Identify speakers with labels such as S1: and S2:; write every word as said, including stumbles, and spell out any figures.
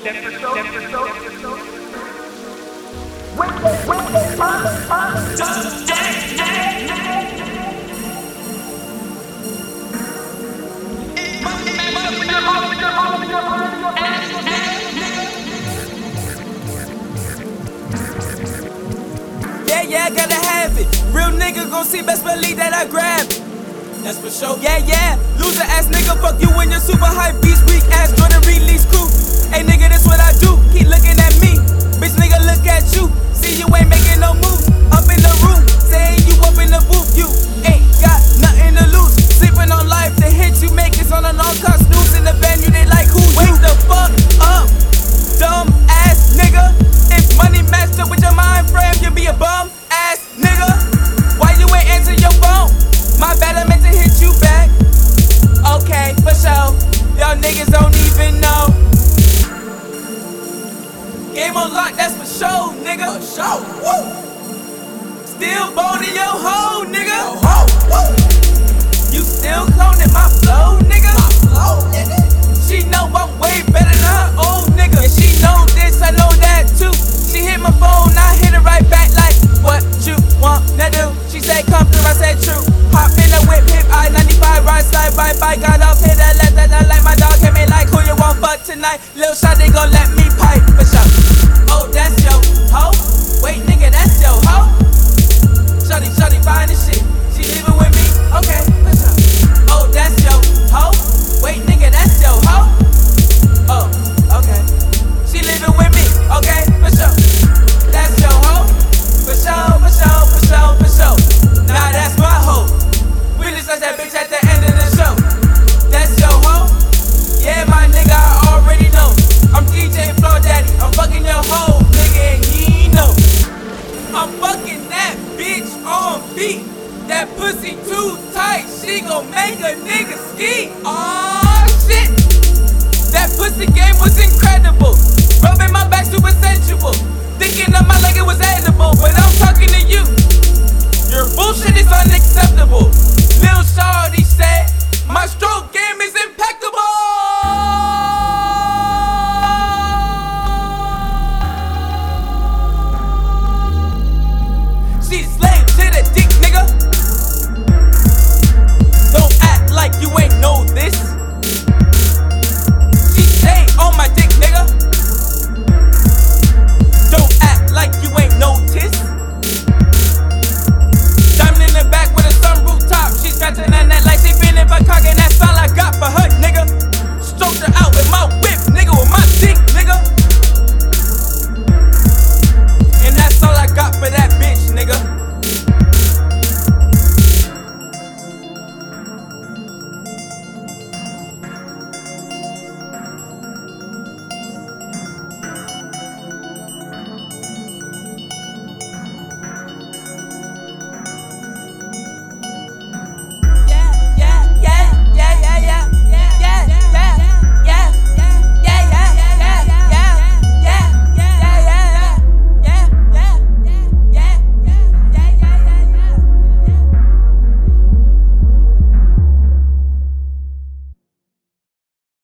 S1: Yeah, yeah, gotta have it. Real nigga gon' see, best believe that I grab it. That's for sure. Yeah, yeah. Loser ass nigga, fuck you when you're super hype beast, weak ass, Jordan release crew. Hey nigga, this what I do. Keep looking at me. Bitch nigga, look at you. See you ain't making no move. Up in the room, saying you up in the booth. You ain't got nothing to lose. Sleeping on life, the hits you make is on an all-cut snooze. In the venue, they like who you? Wake the fuck up, dumb ass nigga. If money matched up with your mind frame, you be a bum ass nigga. Why you ain't answer your phone? My bad, I meant to hit you back. Okay, for sure. Y'all niggas don't even know. Game on lock, that's for sure, nigga. For sure. Woo. Still boning your hoe, nigga. Yo, ho. Woo. You still cloning my flow, nigga. My flow, nigga. She know I'm way better than her old nigga. Yeah, she know this, I know that too. She hit my phone, I hit it right back like, what you wanna do? She said come through, I said true. Hop in the whip, hip I ninety-five, right side, right by. Got off, hit that left, that I like my dog. Hit me like who you want fuck tonight. Lil' shot, they gon' let me pipe for sure. Oh, that's yo hoe. Wait, nigga, that's yo hoe. Shorty, shorty, fine as shit. She leaving with me, okay, for sure. Oh, that's yo hoe. Wait, nigga, that's yo hoe. Oh, okay. She leaving with me, okay, for sure. That's yo hoe. For sure, for sure, for sure, for sure. Nah, that's my hoe. We just like that bitch at the end of the show. That's yo hoe. Yeah, my nigga, I already know. I'm D J Flow Daddy. I'm fucking your hoe, nigga, and you know. I'm fucking that bitch on beat. That pussy too tight, she gon' make